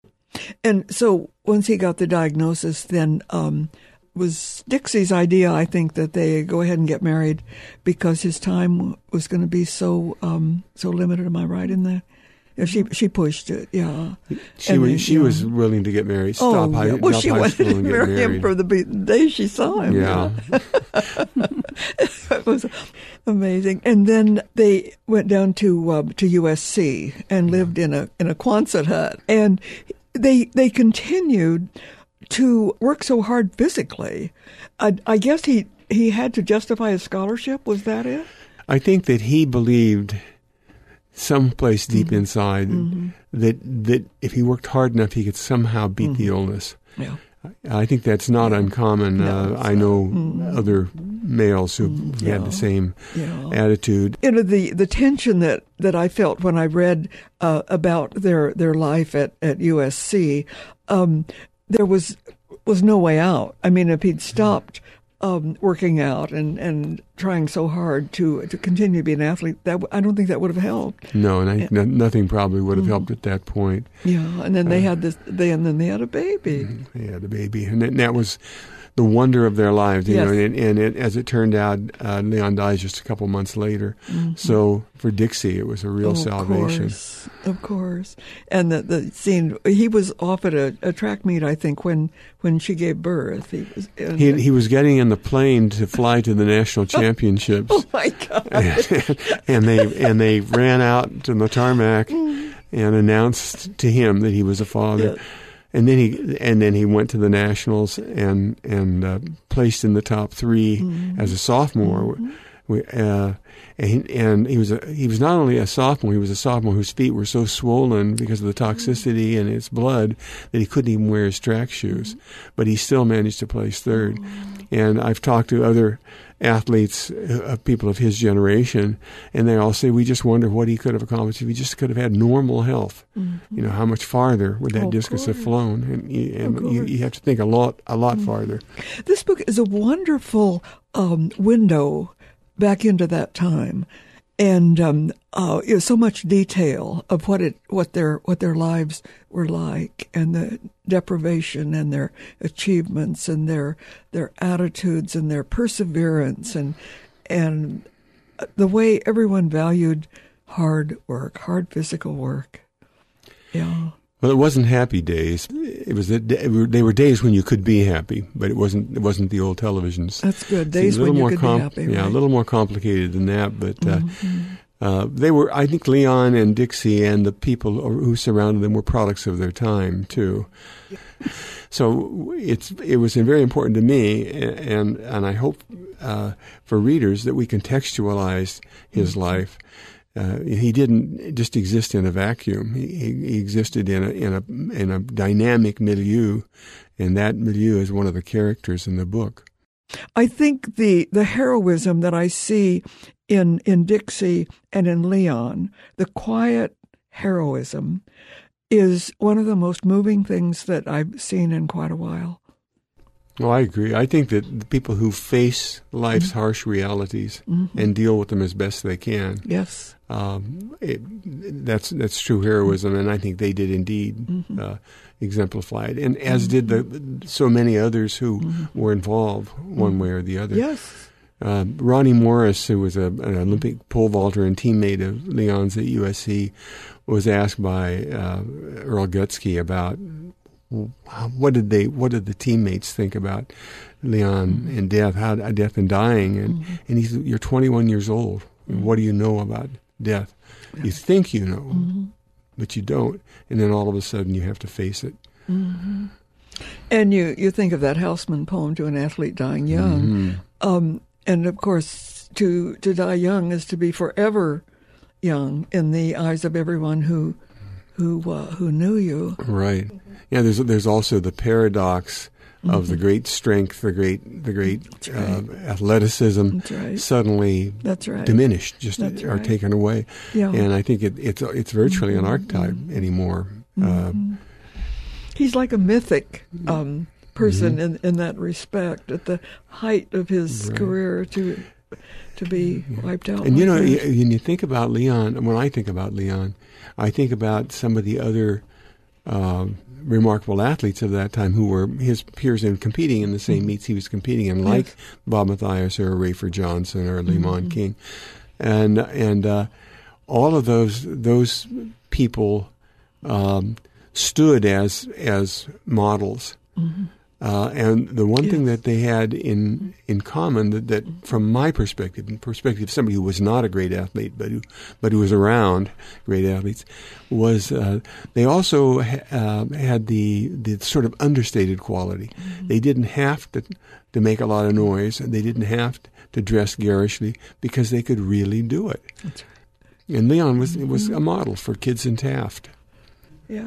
Speaker 4: And so once he got the diagnosis, then um, was Dixie's idea, I think, that they go ahead and get married because his time was going to be so um, so limited. Am I right in that? Yeah, she she pushed it, yeah.
Speaker 5: She
Speaker 4: and
Speaker 5: was
Speaker 4: then,
Speaker 5: she
Speaker 4: yeah.
Speaker 5: was willing to get married. Stop
Speaker 4: oh,
Speaker 5: high,
Speaker 4: yeah. Well,
Speaker 5: stop
Speaker 4: she
Speaker 5: high
Speaker 4: wanted
Speaker 5: school
Speaker 4: to
Speaker 5: and get
Speaker 4: marry
Speaker 5: married.
Speaker 4: him from the day she saw him.
Speaker 5: Yeah,
Speaker 4: it was amazing. And then they went down to uh, to U S C and lived in a in a Quonset hut, and they they continued to work so hard physically. I, I guess he he had to justify his scholarship. Was that it?
Speaker 5: I think that he believed someplace deep
Speaker 4: mm-hmm.
Speaker 5: inside
Speaker 4: mm-hmm.
Speaker 5: that that if he worked hard enough, he could somehow beat mm-hmm. the illness.
Speaker 4: Yeah.
Speaker 5: I think that's not uncommon.
Speaker 4: No,
Speaker 5: uh, I know
Speaker 4: mm-hmm.
Speaker 5: other males who
Speaker 4: mm-hmm.
Speaker 5: had
Speaker 4: yeah.
Speaker 5: the same
Speaker 4: yeah.
Speaker 5: attitude.
Speaker 4: You know, the, the tension that, that I felt when I read uh, about their their life at, at U S C, um, there was was no way out. I mean, if he'd stopped um, working out and, and trying so hard to to continue to be an athlete, that I don't think that would have helped.
Speaker 5: No, and I,
Speaker 4: and,
Speaker 5: no, nothing probably would have
Speaker 4: mm-hmm.
Speaker 5: helped at that point.
Speaker 4: Yeah, and then they
Speaker 5: uh,
Speaker 4: had this. They and then they had a baby.
Speaker 5: They had a baby, and that, and that was the wonder of their lives. You
Speaker 4: yes.
Speaker 5: know, and, and it, as it turned out, uh, Leon dies just a couple months later. Mm-hmm. So for Dixie, it was a real
Speaker 4: oh,
Speaker 5: salvation.
Speaker 4: Of course, of course. And the the scene, he was off at a, a track meet, I think, when when she gave birth. He was and,
Speaker 5: he he was getting in the plane to fly to the national championships.
Speaker 4: Oh my God!
Speaker 5: and, and they and they ran out to the tarmac and announced to him that he was a father.
Speaker 4: Yeah.
Speaker 5: And then he and then he went to the nationals and and uh, placed in the top three mm-hmm. as a sophomore,
Speaker 4: mm-hmm.
Speaker 5: We, uh, and, and he was a, he was not only a sophomore, he was a sophomore whose feet were so swollen because of the toxicity and its blood that he couldn't even wear his track shoes. But he still managed to place third. And I've talked to other athletes, uh, people of his generation, and they all say, we just wonder what he could have accomplished if he just could have had normal health. Mm-hmm. You know, how much farther would that
Speaker 4: oh, discus
Speaker 5: have flown? And, you, and you, you have to think a lot, a lot mm-hmm. farther.
Speaker 4: This book is a wonderful um, window back into that time, and um, uh, you know, so much detail of what it, what their, what their lives were like, and the deprivation, and their achievements, and their their attitudes, and their perseverance, and and the way everyone valued hard work, hard physical work. Yeah.
Speaker 5: Well, it wasn't happy days. It was they were days when you could be happy, but it wasn't. It wasn't the old televisions.
Speaker 4: That's good. Days when you could
Speaker 5: com-
Speaker 4: be happy.
Speaker 5: Yeah,
Speaker 4: right?
Speaker 5: a little more complicated than that. But uh,
Speaker 4: mm-hmm.
Speaker 5: uh, they were. I think Leon and Dixie and the people who surrounded them were products of their time too. So it's it was very important to me, and and I hope uh, for readers that we contextualize his mm-hmm. life. Uh, he didn't just exist in a vacuum. He, he existed in a in a in a dynamic milieu, and that milieu is one of the characters in the book.
Speaker 4: I think the the heroism that I see in in Dixie and in Leon, the quiet heroism, is one of the most moving things that I've seen in quite a while.
Speaker 5: Well, I agree. I think that the people who face life's mm-hmm. harsh realities mm-hmm. and deal with them as best they can,
Speaker 4: yes,
Speaker 5: um, it, that's that's true heroism, and I think they did indeed mm-hmm. uh, exemplify it, and as mm-hmm. did the so many others who mm-hmm. were involved one way or the other.
Speaker 4: Yes.
Speaker 5: Uh, Ronnie Morris, who was a, an Olympic pole vaulter and teammate of Leon's at U S C, was asked by uh, Earl Gutsky about what did they, what did the teammates think about Leon mm-hmm. and death, how death and dying, and mm-hmm. and he's you're twenty-one years old. Mm-hmm. What do you know about death? Yeah. You think you know, mm-hmm. but you don't, and then all of a sudden you have to face it.
Speaker 4: Mm-hmm. And you, you think of that Houseman poem, To an Athlete Dying Young, mm-hmm. um, and of course, to to die young is to be forever young in the eyes of everyone who who uh, who knew you.
Speaker 5: Right. Yeah. There's there's also the paradox mm-hmm. of the great strength, the great the great right. uh, athleticism
Speaker 4: That's right.
Speaker 5: suddenly
Speaker 4: That's right.
Speaker 5: diminished, just
Speaker 4: That's
Speaker 5: are
Speaker 4: right.
Speaker 5: taken away.
Speaker 4: Yeah.
Speaker 5: And I think it, it's it's virtually
Speaker 4: mm-hmm.
Speaker 5: an archetype mm-hmm. anymore.
Speaker 4: Mm-hmm. Uh, He's like a mythic um, person mm-hmm. in, in that respect. At the height of his right. career, to to be yeah. wiped out.
Speaker 5: And
Speaker 4: like
Speaker 5: you know,
Speaker 4: that.
Speaker 5: when you think about Leon, when I think about Leon, I think about some of the other uh, remarkable athletes of that time who were his peers in competing in the same meets he was competing in, like yes. Bob Mathias or Rayford Johnson or Lee Mon
Speaker 4: mm-hmm. King,
Speaker 5: and and uh, all of those those people um, stood as as models. Mm-hmm. Uh, and the one yes. thing that they had in in common, that, that from my perspective, in perspective of somebody who was not a great athlete, but who but who was around great athletes, was uh, they also ha- uh, had the the sort of understated quality. Mm-hmm. They didn't have to to make a lot of noise, and they didn't have to dress garishly because they could really do it.
Speaker 4: That's right.
Speaker 5: And Leon was mm-hmm. was a model for kids in Taft.
Speaker 4: Yeah.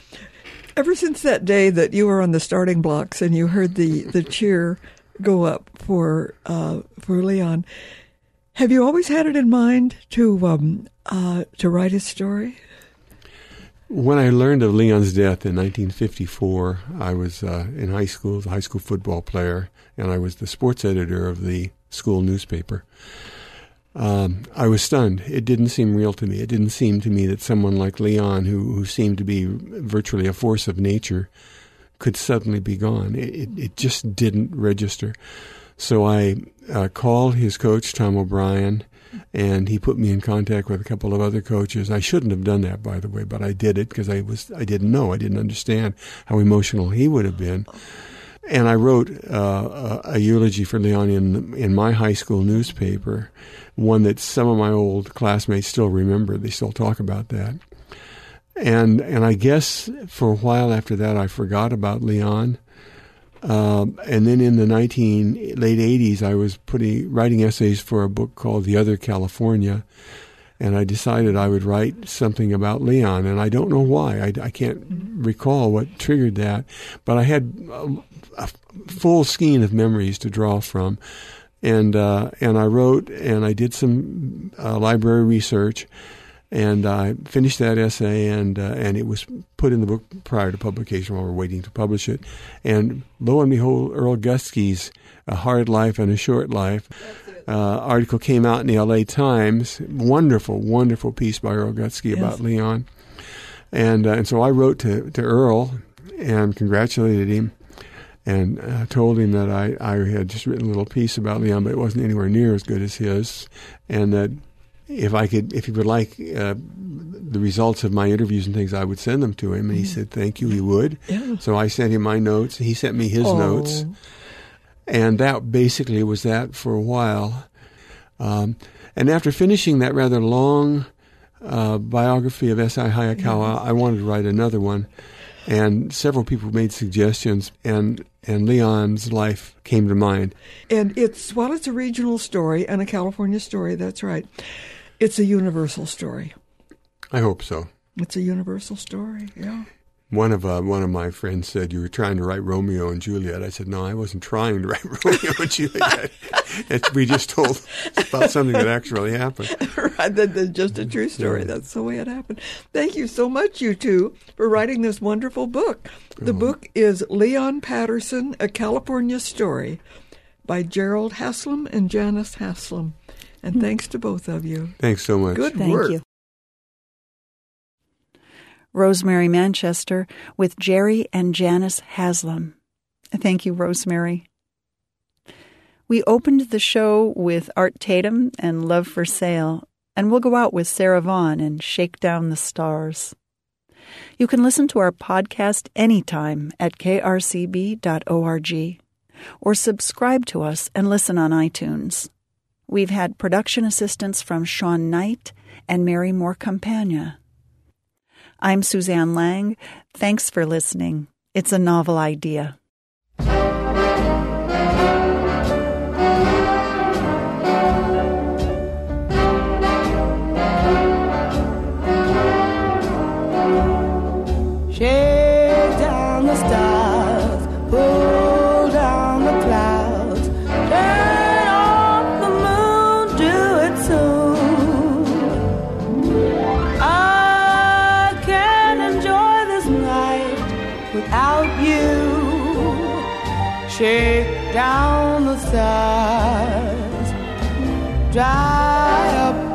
Speaker 4: Ever since that day that you were on the starting blocks and you heard the, the cheer go up for uh, for Leon, have you always had it in mind to um, uh, to write his story?
Speaker 5: When I learned of Leon's death in nineteen fifty-four, I was uh, in high school, a high school football player, and I was the sports editor of the school newspaper. Um, I was stunned. It didn't seem real to me. It didn't seem to me that someone like Leon, who, who seemed to be virtually a force of nature, could suddenly be gone. It, it, it just didn't register. So I uh, called his coach, Tom O'Brien, and he put me in contact with a couple of other coaches. I shouldn't have done that, by the way, but I did it because I was I didn't know. I didn't understand how emotional he would have been. And I wrote uh, a, a eulogy for Leon in in my high school newspaper, one that some of my old classmates still remember. They still talk about that. And and I guess for a while after that, I forgot about Leon. Um, and then in the nineteen late eighties, I was putting writing essays for a book called The Other California, and I decided I would write something about Leon. And I don't know why. I, I can't recall what triggered that, but I had a, a full skein of memories to draw from. And uh, and I wrote, and I did some uh, library research, and I finished that essay, and uh, and it was put in the book prior to publication while we're waiting to publish it. And lo and behold, Earl Gutsky's A Hard Life and a Short Life uh, article came out in the L A Times. Wonderful, wonderful piece by Earl Gutsky yes. about Leon. And uh, and so I wrote to, to Earl and congratulated him, and uh, told him that I, I had just written a little piece about Leon, but it wasn't anywhere near as good as his, and that if I could, if he would like uh, the results of my interviews and things, I would send them to him. And he mm. said, thank you, he would. Yeah. So I sent him my notes. He sent me his oh. notes. And that basically was that for a while. Um, and after finishing that rather long uh, biography of S I Hayakawa, yes. I wanted to write another one. And several people made suggestions, and, and Leon's life came to mind.
Speaker 4: And it's, while it's a regional story and a California story, that's right, it's a universal story.
Speaker 5: I hope so.
Speaker 4: It's a universal story, yeah.
Speaker 5: One of uh, one of my friends said, you were trying to write Romeo and Juliet. I said, no, I wasn't trying to write Romeo and Juliet. It, we just told about something that actually happened.
Speaker 4: Right, that, that's just a true story. Yeah. That's the way it happened. Thank you so much, you two, for writing this wonderful book. The oh. book is Leon Patterson, A California Story, by Gerald Haslam and Janice Haslam. And hmm. thanks to both of you.
Speaker 5: Thanks so much.
Speaker 4: Good
Speaker 6: Thank
Speaker 4: work.
Speaker 6: You.
Speaker 1: Rosemary Manchester with Jerry and Janice Haslam. Thank you, Rosemary. We opened the show with Art Tatum and Love for Sale, and we'll go out with Sarah Vaughan and Shake Down the Stars. You can listen to our podcast anytime at k r c b dot org or subscribe to us and listen on iTunes. We've had production assistance from Sean Knight and Mary Moore Campagna. I'm Suzanne Lang. Thanks for listening. It's a novel idea.
Speaker 7: Shake down the stars, pull down the clouds, turn off the moon, do it soon. I can't enjoy this night without you. Shake down the stars, dry up